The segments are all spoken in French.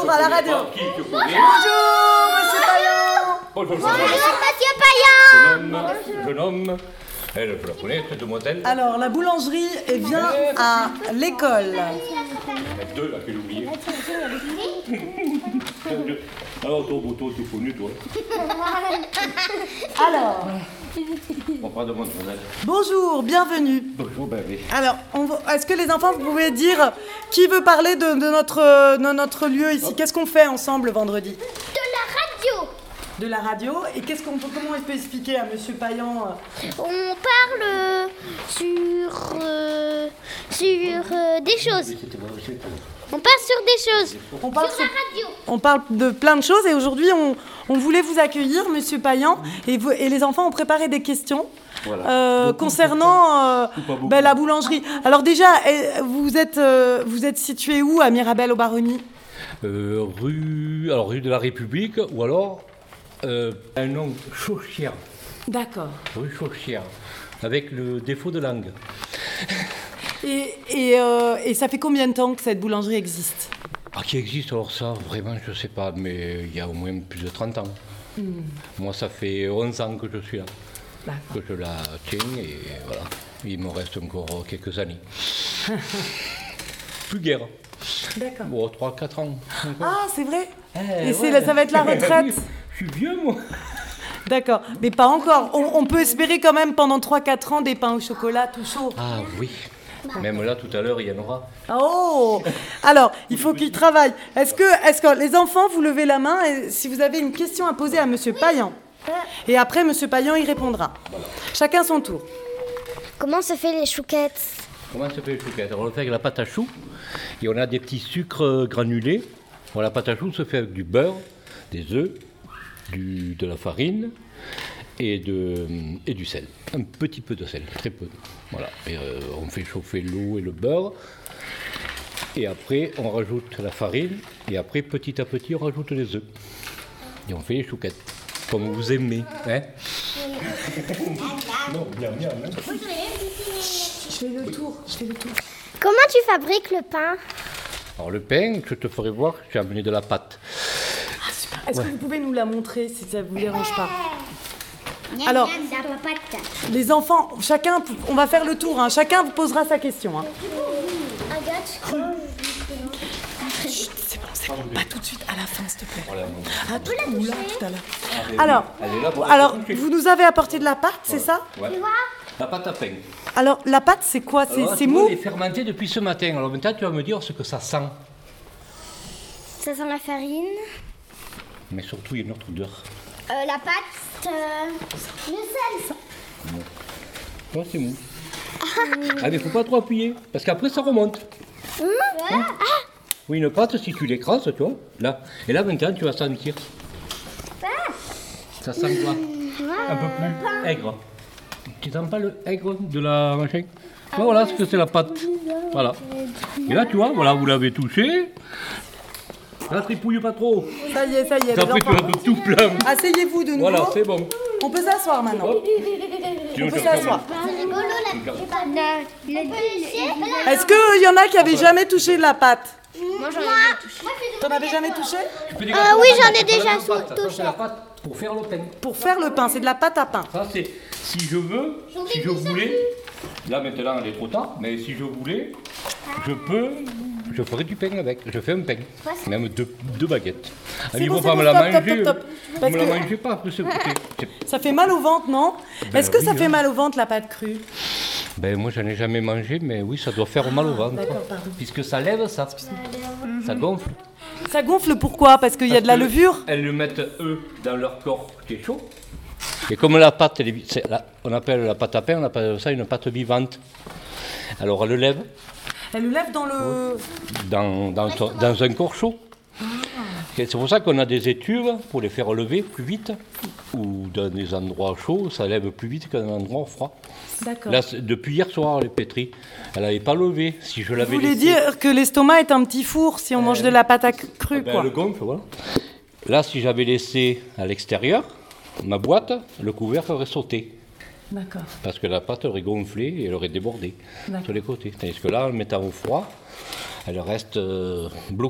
à la radio. Bonjour, monsieur Payan. Bonjour, monsieur Payan. jeune homme. Elle, je la connais, cette demoiselle. Alors, la boulangerie vient à l'école. Il y en a deux là qu'elle a oublié. Alors, toi, tu connu, toi. Alors, On parle de moi, demoiselle. bonjour, bienvenue. Bonjour, ben oui. Alors, est-ce que les enfants, vous pouvez dire qui veut parler de notre lieu ici? Qu'est-ce qu'on fait ensemble vendredi? De la radio. De la radio. Et comment on peut expliquer à monsieur Payan? On parle sur des choses. On parle sur des choses. On parle sur la radio. On parle de plein de choses et aujourd'hui, on voulait vous accueillir, monsieur Payan, et les enfants ont préparé des questions. Voilà. Concernant la boulangerie. Alors déjà, vous êtes situé où à Mirabel-aux-Baronnies? Rue de la République ou alors un nom Chauchière. D'accord. Rue Chauchière. Avec le défaut de langue. Et ça fait combien de temps que cette boulangerie existe? Ah, qui existe alors ça, vraiment, je ne sais pas, mais il y a au moins plus de 30 ans. Moi, ça fait 11 ans que je suis là, que je la tiens, et voilà, il me reste encore quelques années. Plus guère. D'accord. Bon, 3-4 ans. Ah, c'est vrai. Et ouais. ça va être la retraite? Je suis vieux, moi. D'accord, mais pas encore. On peut espérer quand même pendant 3-4 ans des pains au chocolat tout chaud. Ah oui, même là, tout à l'heure, il y en aura. Oh! Alors, il faut qu'ils travaillent. Est-ce que les enfants, vous levez la main et si vous avez une question à poser à monsieur Payan? Et après, monsieur Payan y répondra. Voilà. Chacun son tour. Comment se fait les chouquettes? Comment ça fait les chouquettes? On le fait avec la pâte à choux et on a des petits sucres granulés. Bon, la pâte à choux se fait avec du beurre, des œufs, de la farine et du sel. Un petit peu de sel, très peu. Voilà. Et on fait chauffer l'eau et le beurre. Et après, on rajoute la farine. Et après, petit à petit, on rajoute les œufs. Et on fait les chouquettes. Comme vous aimez. Hein? Non, bien, bien. Je fais le tour. Comment tu fabriques le pain? Alors, le pain, je te ferai voir, j'ai amené de la pâte. Est-ce que vous pouvez nous la montrer si ça vous dérange pas? Alors, les enfants, chacun, on va faire le tour, hein. Chacun vous posera sa question. Hein. Chut, c'est bon, pas tout de suite, à la fin, s'il te plaît. Ah, tout à l'heure. Alors, vous nous avez apporté de la pâte, c'est ça? Ouais. La pâte à pain. Alors, la pâte, c'est quoi? C'est mou? Elle est fermentée depuis ce matin. Alors maintenant, tu vas me dire ce que ça sent. Ça sent la farine. Mais surtout, il y a une autre odeur. La pâte. Le sel. Toi, c'est mou. Ah, mais faut pas trop appuyer, parce qu'après, ça remonte. Oui, une pâte, si tu l'écrases, tu vois, là. Et là, maintenant, tu vas sentir. Ça sent quoi? Un peu plus aigre. Tu sens pas le aigre de la machin? Voilà ce que c'est la pâte. Voilà. Et là, tu vois, voilà, vous l'avez touché. Là, tripouille pas trop. Ça y est. Après, tu as tout plein. Asseyez-vous de nouveau. Voilà, c'est bon. On peut s'asseoir maintenant. On peut s'asseoir. C'est rigolo Est-ce qu'il y en a qui avaient jamais touché de la pâte? Moi j'en ai touché. T'en avais jamais touché? Oui, j'en ai déjà touché. touché. C'est la pâte pour faire le pain. Pour faire le pain, c'est de la pâte à pain. Ça, c'est si je voulais, là maintenant elle est trop tard, mais si je voulais, je ferais du pain avec. Je fais un pain, même deux baguettes. C'est Il bon, faut c'est pas bon, me la stop, manger. stop. Vous Parce me la que- mangez pas, après Ça fait mal au ventre, non? Est-ce que oui, ça fait hein. mal au ventre, la pâte crue? Ben moi j'en ai jamais mangé, mais oui, ça doit faire mal au ventre. d'accord, pardon. Puisque ça lève, ça gonfle. Ça gonfle pourquoi? Parce qu'il y a de la Parce que levure? Elles le mettent, eux, dans leur corps qui est chaud. Et comme la pâte, on appelle la pâte à pain, on appelle ça une pâte vivante. Alors elle le lève Elle le lève dans le... dans un corps chaud. Et c'est pour ça qu'on a des étuves pour les faire lever plus vite. Ou dans des endroits chauds, ça lève plus vite qu'un endroit froid. D'accord. Là, depuis hier soir, elle est pétrie. Elle n'avait pas levé. Si je Vous l'avais voulez laissé... dire que l'estomac est un petit four si on mange de la pâte à crue, Ben, quoi. le gonfle, voilà. Là, si j'avais laissé à l'extérieur, ma boîte, le couvercle aurait sauté. D'accord. Parce que la pâte aurait gonflé et elle aurait débordé D'accord. sur les côtés. Tandis que là, en le mettant au froid, elle reste bloquée.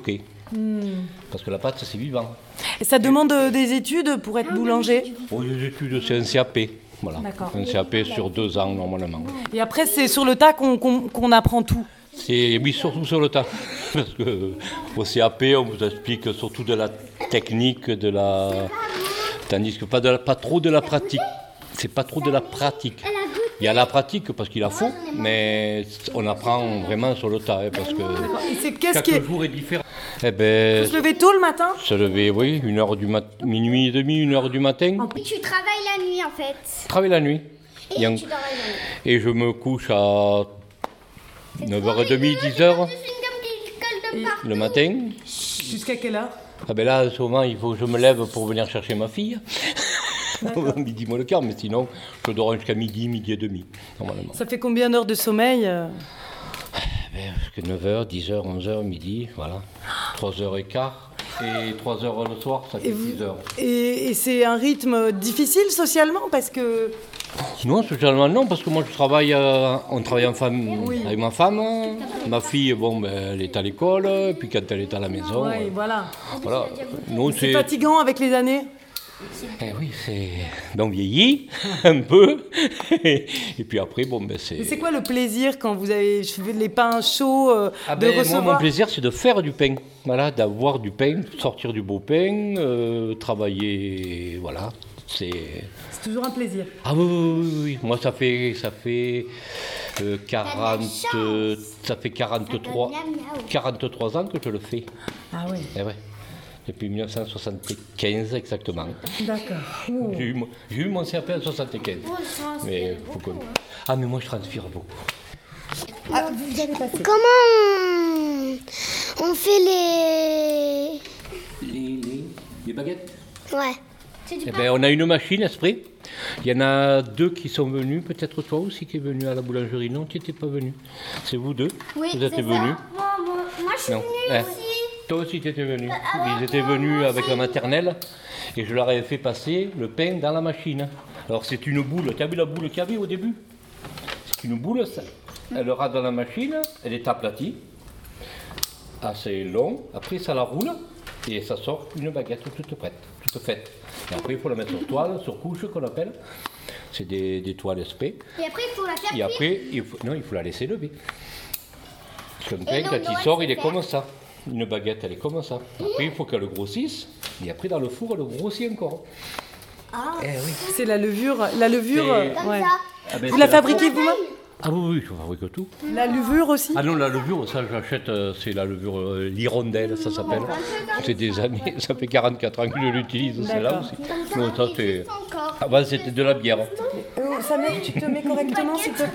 Parce que la pâte, c'est vivant. Et ça demande des études pour être boulanger? Pour les études, c'est un CAP. Voilà. D'accord. Un CAP sur 2 ans, normalement. Et après, c'est sur le tas qu'on apprend tout. Oui, surtout sur le tas. Parce que au CAP, on vous explique surtout de la technique, tandis que pas trop de la pratique. C'est pas trop de la pratique. Il y a la pratique parce qu'il la faut, mais on apprend vraiment sur le tas. Parce que Et c'est qu'est-ce chaque qui est... jour est différent. Eh ben, Faut se lever tôt le matin? se lever, oui, minuit et demi, 1h du matin. Et tu travailles la nuit en fait. Je travaille la nuit. Et Il y a- tu dors la journée. Et je me couche à 9h30, 10h le matin. Jusqu'à quelle heure? Ah ben là, souvent, il faut que je me lève pour venir chercher ma fille. Midi moins le quart, mais sinon, je dors jusqu'à midi et demi, normalement. Ça fait combien d'heures de sommeil? Jusqu'à 9h, 10h, 11h, midi, voilà. 3h15. Et 3h le soir, ça fait 6h. Et c'est un rythme difficile socialement parce que... Non, socialement non, parce que moi je travaille, on travaille en famille avec ma femme. Ma fille, bon, ben, elle est à l'école, puis quand elle est à la maison, Ouais, voilà. voilà. Non, C'est fatigant avec les années? Eh oui, on vieillit un peu, et puis après, bon, ben Mais c'est quoi le plaisir quand vous avez fait les pains chauds, de moi, recevoir? mon plaisir, c'est de faire du pain, voilà, d'avoir du pain, sortir du beau pain, travailler, voilà. C'est toujours un plaisir. Ah oui. Moi, ça fait 43 ans que je le fais. Ah oui. Eh ouais. Depuis 1975 exactement. D'accord. J'ai eu mon CAP en 75. Mais faut que... Ah, mais moi je transpire beaucoup. Comment on fait Les baguettes. Ouais. Eh ben, on a une machine Esprit. Il y en a 2 qui sont venus, peut-être toi aussi qui es venu à la boulangerie. Non, tu n'étais pas venu. C'est vous 2. Oui, vous êtes c'est venus. ça. Moi, je suis Non. venue aussi. Toi aussi tu étais venu. Ils étaient venus avec la maternelle et je leur avais fait passer le pain dans la machine. Alors c'est une boule. Tu as vu la boule qu'il y avait au début? C'est une boule, ça. Elle rentre dans la machine, elle est aplatie, assez long. Après ça la roule et ça sort une baguette toute prête, toute faite. Et après il faut la mettre sur toile, sur couche qu'on appelle. C'est des toiles SP. Et après, il faut la faire Et cuire. après, il faut la laisser lever. Parce qu'un pain, Et non, quand non, il sort, elle il est fait comme ça. Une baguette, elle est comme ça. Après, il faut qu'elle grossisse. Et après, dans le four, elle grossit encore. Eh oui. C'est la levure. La levure, C'est- ouais. Ça. Ah ben, Vous la c'est fabriquez vous-même? Ah oui, je fabrique tout. La levure aussi? Ah non, la levure, ça j'achète, c'est la levure l'hirondelle, ça s'appelle. C'est des années, ça fait 44 ans que je l'utilise, celle-là D'accord. aussi. Non, ça c'est... Encore. Avant, c'était de la bière. Samuel, tu te mets correctement s'il te plaît?